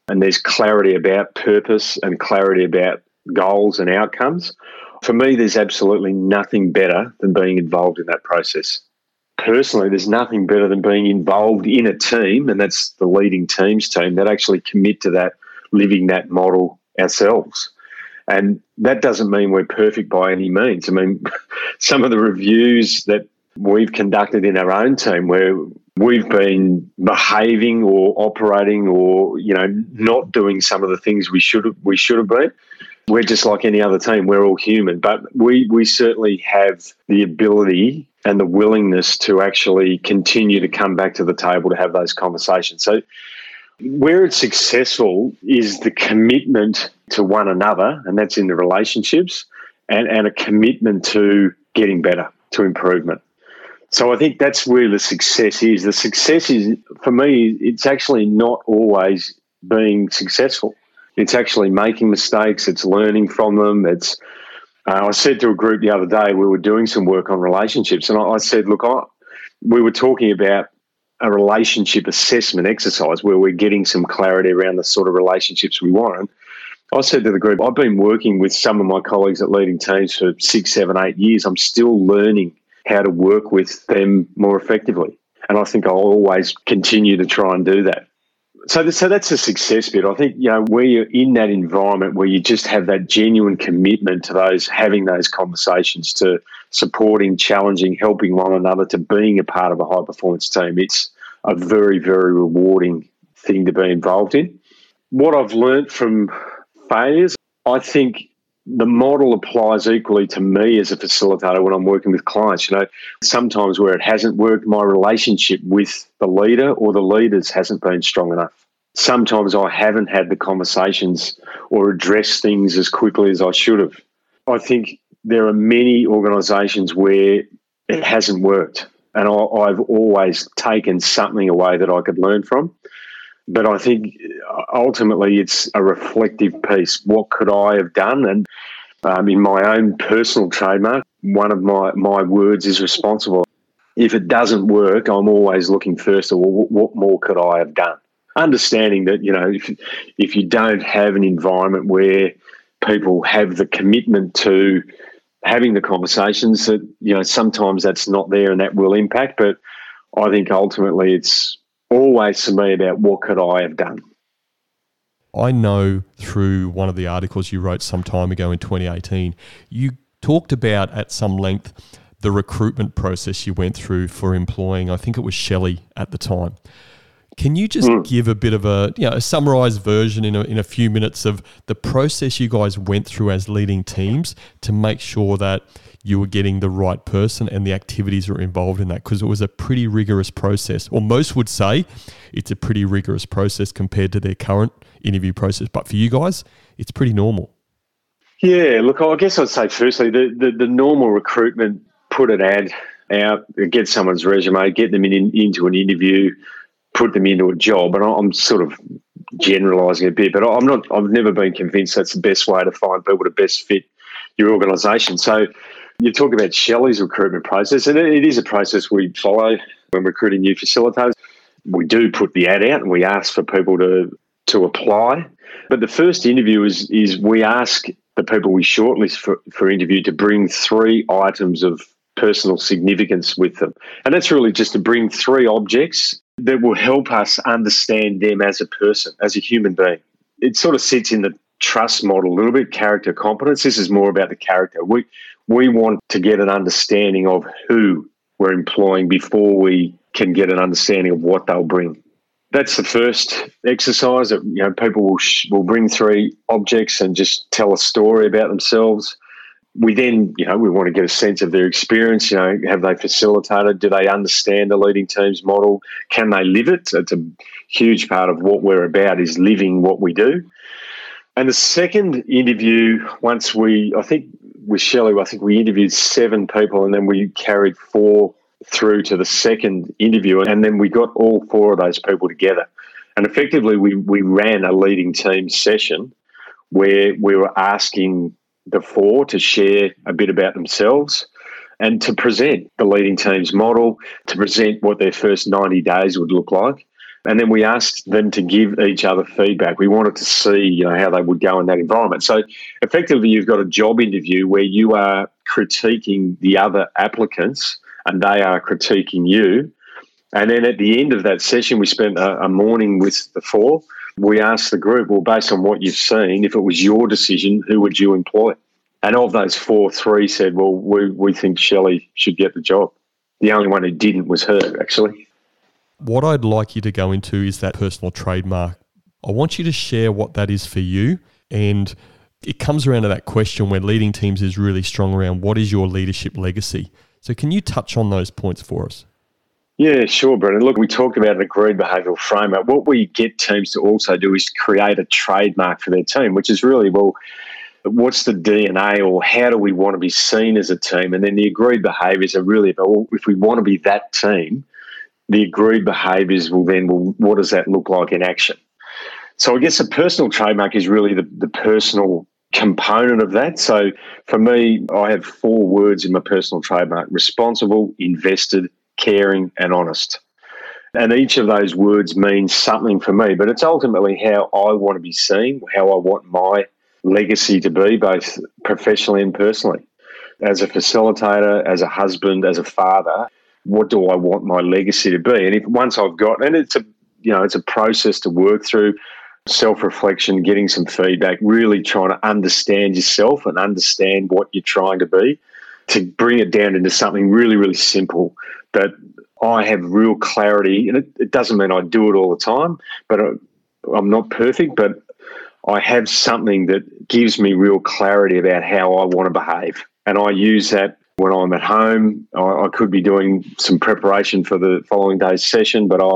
Speaker 3: and there's clarity about purpose and clarity about goals and outcomes, for me, there's absolutely nothing better than being involved in that process. Personally, there's nothing better than being involved in a team, and that's the leading teams team, that actually commit to that, living that model ourselves. And that doesn't mean we're perfect by any means. I mean, some of the reviews that we've conducted in our own team where we've been behaving or operating or, not doing some of the things we should have been. We're just like any other team. We're all human, but we certainly have the ability and the willingness to actually continue to come back to the table to have those conversations. So where it's successful is the commitment to one another, and that's in the relationships, and a commitment to getting better, to improvement. So I think that's where the success is. The success is, for me, it's actually not always being successful. It's actually making mistakes. It's learning from them. I said to a group the other day, we were doing some work on relationships, and I said, look, we were talking about a relationship assessment exercise where we're getting some clarity around the sort of relationships we want. And I said to the group, I've been working with some of my colleagues at leading teams for 6, 7, 8 years. I'm still learning how to work with them more effectively. And I think I'll always continue to try and do that. So that's a success bit. I think, where you're in that environment where you just have that genuine commitment to having those conversations, to supporting, challenging, helping one another, to being a part of a high-performance team, it's a very, very rewarding thing to be involved in. What I've learnt from failures, I think the model applies equally to me as a facilitator when I'm working with clients. Sometimes where it hasn't worked, my relationship with the leader or the leaders hasn't been strong enough. Sometimes I haven't had the conversations or addressed things as quickly as I should have. I think there are many organisations where it hasn't worked, and I've always taken something away that I could learn from. But I think ultimately it's a reflective piece. What could I have done? And in my own personal trademark, one of my words is responsible. If it doesn't work, I'm always looking first at what more could I have done? Understanding that, if you don't have an environment where people have the commitment to having the conversations, that, sometimes that's not there and that will impact. But I think ultimately it's always to me about what could I have done.
Speaker 2: I know through one of the articles you wrote some time ago in 2018, you talked about at some length the recruitment process you went through for employing, I think it was Shelley at the time. Can you just give a bit of a summarised version in a few minutes of the process you guys went through as leading teams to make sure that you were getting the right person and the activities that were involved in that? Because it was a pretty rigorous process, or most would say it's a pretty rigorous process compared to their current interview process. But for you guys, it's pretty normal.
Speaker 3: Yeah, look, I guess I'd say firstly, the normal recruitment, put an ad out, get someone's resume, get them into an interview, put them into a job. And I'm sort of generalising a bit, but I've never been convinced that's the best way to find people to best fit your organisation. So you talk about Shelley's recruitment process, and it is a process we follow when recruiting new facilitators. We do put the ad out and we ask for people to apply. But the first interview is we ask the people we shortlist for interview to bring 3 items of personal significance with them. And that's really just to bring 3 objects that will help us understand them as a person, as a human being. It sort of sits in the trust model a little bit, character competence. This is more about the character. We want to get an understanding of who we're employing before we can get an understanding of what they'll bring. That's the first exercise. That people will bring 3 objects and just tell a story about themselves. We then, we want to get a sense of their experience. Have they facilitated? Do they understand the leading teams model? Can they live it? It's a huge part of what we're about, is living what we do. And the second interview, I think with Shelley, we interviewed 7 people, and then we carried 4 through to the second interview, and then we got all 4 of those people together. And effectively, we ran a leading team session where we were asking the 4 to share a bit about themselves and to present the leading teams model, to present what their first 90 days would look like. And then we asked them to give each other feedback. We wanted to see, how they would go in that environment. So effectively, you've got a job interview where you are critiquing the other applicants and they are critiquing you. And then at the end of that session, we spent a morning with the four. We asked the group, well, based on what you've seen, if it was your decision, who would you employ? And of those four, three said, well, we think Shelley should get the job. The only one who didn't was her, actually.
Speaker 2: What I'd like you to go into is that personal trademark. I want you to share what that is for you. And it comes around to that question where leading teams is really strong around what is your leadership legacy? So can you touch on those points for us?
Speaker 3: Yeah, sure, Brendan. Look, we talked about an agreed behavioural framework. What we get teams to also do is create a trademark for their team, which is really, well, what's the DNA or how do we want to be seen as a team? And then the agreed behaviours are really about, well, if we want to be that team, the agreed behaviours will then, well, what does that look like in action? So I guess a personal trademark is really the personal component of that. So for me, I have 4 words in my personal trademark: responsible, invested, caring and honest. And each of those words means something for me, but it's ultimately how I want to be seen, how I want my legacy to be, both professionally and personally. As a facilitator, as a husband, as a father, what do I want my legacy to be? And if once I've got, and it's a process to work through, self-reflection, getting some feedback, really trying to understand yourself and understand what you're trying to be, to bring it down into something really, really simple that I have real clarity. And it doesn't mean I do it all the time, but I'm not perfect, but I have something that gives me real clarity about how I want to behave. And I use that when I'm at home. I could be doing some preparation for the following day's session, but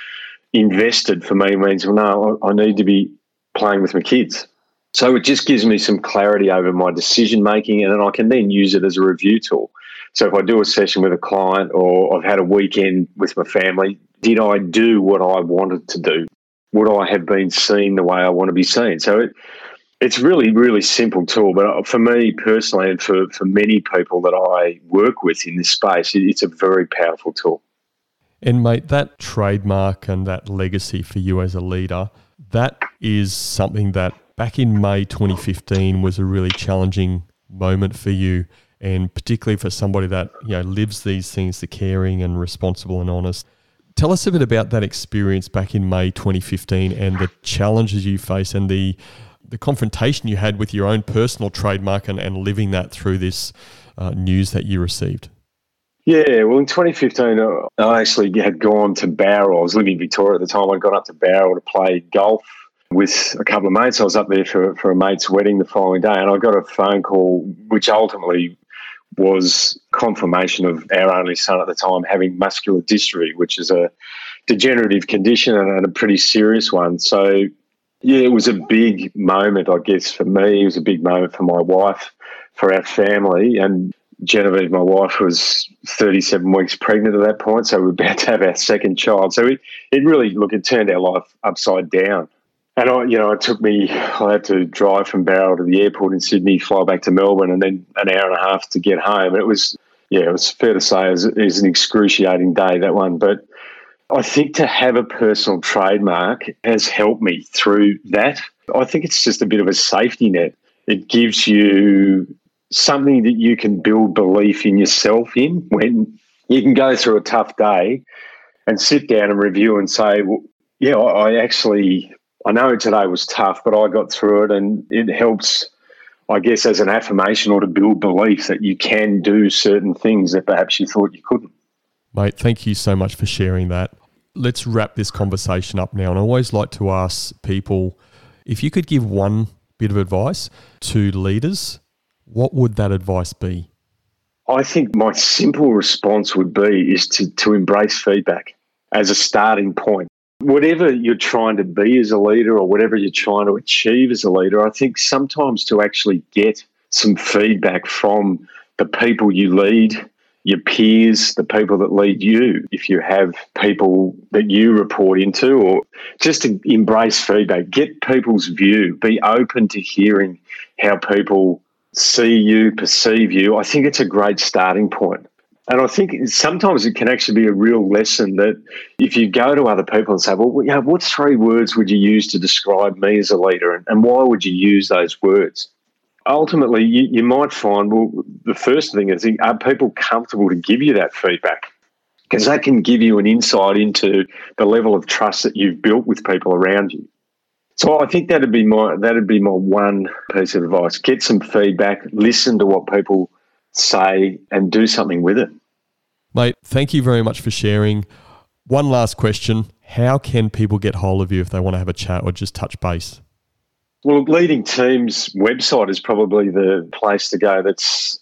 Speaker 3: invested for me means, well, no, I need to be playing with my kids. So it just gives me some clarity over my decision making, and then I can then use it as a review tool. So if I do a session with a client or I've had a weekend with my family, did I do what I wanted to do? Would I have been seen the way I want to be seen? So it's really, really simple tool. But for me personally, and for many people that I work with in this space, it's a very powerful tool.
Speaker 2: And mate, that trademark and that legacy for you as a leader, that is something that back in May 2015 was a really challenging moment for you, and particularly for somebody that lives these things, the caring and responsible and honest. Tell us a bit about that experience back in May 2015 and the challenges you face and the confrontation you had with your own personal trademark and living that through this news that you received.
Speaker 3: Yeah, well, in 2015, I actually had gone to Bowral. I was living in Victoria at the time. I'd gone up to Bowral to play golf with a couple of mates. I was up there for a mate's wedding the following day, and I got a phone call, which ultimately was confirmation of our only son at the time having muscular dystrophy, which is a degenerative condition and a pretty serious one. So, yeah, it was a big moment, I guess, for me. It was a big moment for my wife, for our family, and Genevieve, my wife, was 37 weeks pregnant at that point, so we were about to have our second child. So it really, it turned our life upside down. And I had to drive from Bowral to the airport in Sydney, fly back to Melbourne, and then an hour and a half to get home. And it was fair to say it was an excruciating day, that one. But I think to have a personal trademark has helped me through that. I think it's just a bit of a safety net. It gives you something that you can build belief in yourself in when you can go through a tough day and sit down and review and say, well, yeah, I know today was tough, but I got through it, and it helps, I guess, as an affirmation or to build belief that you can do certain things that perhaps you thought you couldn't.
Speaker 2: Mate, thank you so much for sharing that. Let's wrap this conversation up now. And I always like to ask people, if you could give one bit of advice to leaders, what would that advice be?
Speaker 3: I think my simple response would be is to embrace feedback as a starting point. Whatever you're trying to be as a leader or whatever you're trying to achieve as a leader, I think sometimes to actually get some feedback from the people you lead, your peers, the people that lead you, if you have people that you report into, or just to embrace feedback, get people's view, be open to hearing how people see you, perceive you. I think it's a great starting point. And I think sometimes it can actually be a real lesson that if you go to other people and say, well, what 3 words would you use to describe me as a leader, and why would you use those words? Ultimately, you might find, well, the first thing is, are people comfortable to give you that feedback? Because that can give you an insight into the level of trust that you've built with people around you. So I think that'd be my one piece of advice. Get some feedback, listen to what people say, and do something with it.
Speaker 2: Mate, thank you very much for sharing. One last question. How can people get hold of you if they want to have a chat or just touch base?
Speaker 3: Well, Leading Teams website is probably the place to go. That's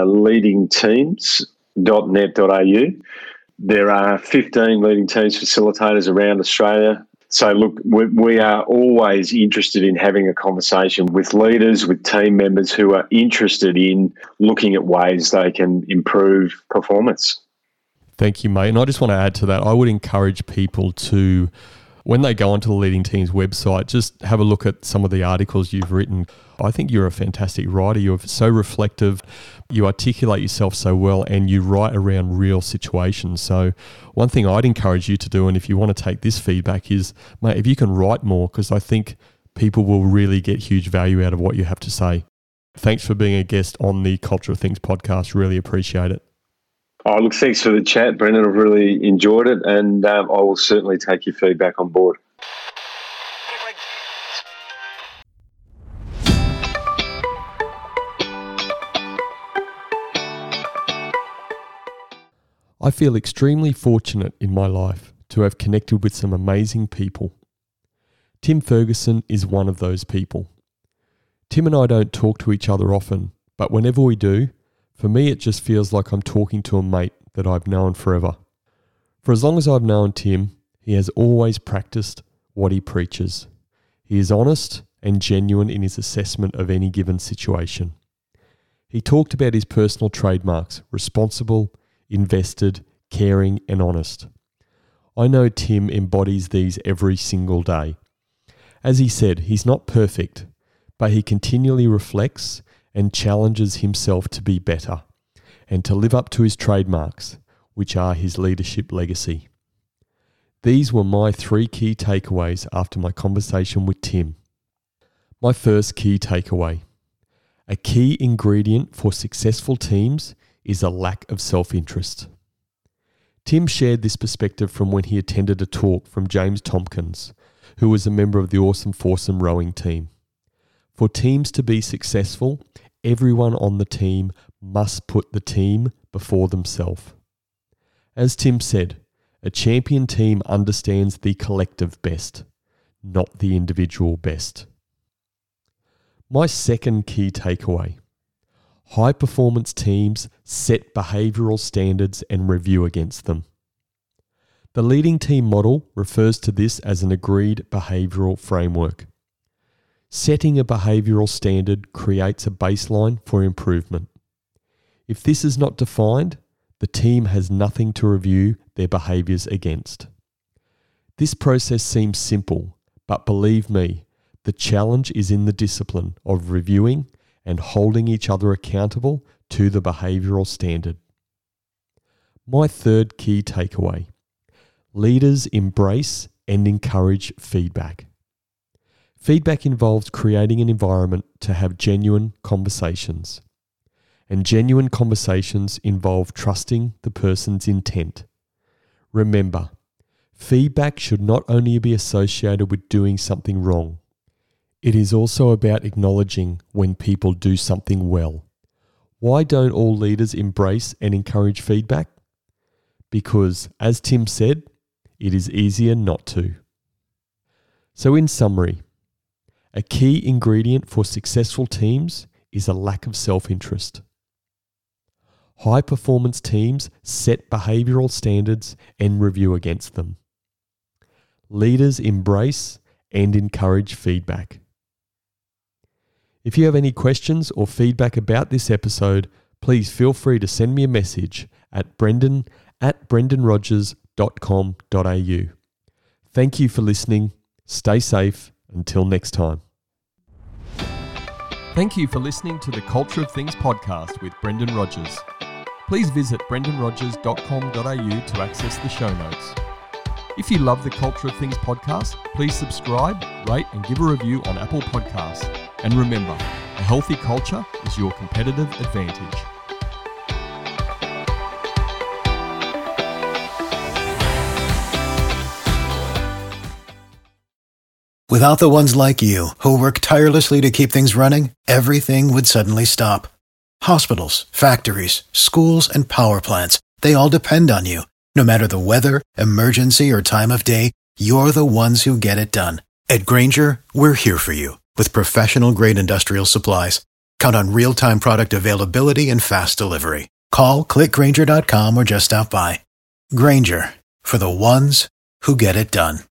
Speaker 3: leadingteams.net.au. There are 15 Leading Teams facilitators around Australia. So, look, we are always interested in having a conversation with leaders, with team members who are interested in looking at ways they can improve performance.
Speaker 2: Thank you, mate. And I just want to add to that, I would encourage people to, when they go onto the Leading Teams website, just have a look at some of the articles you've written. I think you're a fantastic writer. You're so reflective. You articulate yourself so well, and you write around real situations. So one thing I'd encourage you to do, and if you want to take this feedback, is, mate, if you can write more, because I think people will really get huge value out of what you have to say. Thanks for being a guest on the Culture of Things podcast. Really appreciate it.
Speaker 3: Oh, look, thanks for the chat, Brendan. I've really enjoyed it, and I will certainly take your feedback on board.
Speaker 2: I feel extremely fortunate in my life to have connected with some amazing people. Tim Ferguson is one of those people. Tim and I don't talk to each other often, but whenever we do, for me it just feels like I'm talking to a mate that I've known forever. For as long as I've known Tim, he has always practiced what he preaches. He is honest and genuine in his assessment of any given situation. He talked about his personal trademarks: responsible, invested, caring, and honest. I know Tim embodies these every single day. As he said, he's not perfect, but he continually reflects and challenges himself to be better and to live up to his trademarks, which are his leadership legacy. These were my 3 key takeaways after my conversation with Tim. My first key takeaway: a key ingredient for successful teams is a lack of self-interest. Tim shared this perspective from when he attended a talk from James Tompkins, who was a member of the Awesome Foursome rowing team. For teams to be successful, everyone on the team must put the team before themselves. As Tim said, a champion team understands the collective best, not the individual best. My second key takeaway: high-performance teams set behavioural standards and review against them. The leading team model refers to this as an agreed behavioural framework. Setting a behavioural standard creates a baseline for improvement. If this is not defined, the team has nothing to review their behaviours against. This process seems simple, but believe me, the challenge is in the discipline of reviewing and holding each other accountable to the behavioural standard. My third key takeaway: leaders embrace and encourage feedback. Feedback involves creating an environment to have genuine conversations. And genuine conversations involve trusting the person's intent. Remember, feedback should not only be associated with doing something wrong. It is also about acknowledging when people do something well. Why don't all leaders embrace and encourage feedback? Because, as Tim said, it is easier not to. So in summary, a key ingredient for successful teams is a lack of self-interest. High-performance teams set behavioural standards and review against them. Leaders embrace and encourage feedback. If you have any questions or feedback about this episode, please feel free to send me a message at brendan@brendanrogers.com.au. Thank you for listening. Stay safe. Until next time. Thank you for listening to the Culture of Things podcast with Brendan Rogers. please visit brendanrogers.com.au to access the show notes. If you love the Culture of Things podcast, please subscribe, rate and give a review on Apple Podcasts. And remember, a healthy culture is your competitive advantage.
Speaker 4: Without the ones like you, who work tirelessly to keep things running, everything would suddenly stop. Hospitals, factories, schools, and power plants, they all depend on you. No matter the weather, emergency, or time of day, you're the ones who get it done. At Grainger, we're here for you with professional-grade industrial supplies. Count on real-time product availability and fast delivery. Call, click Grainger.com, or just stop by. Grainger, for the ones who get it done.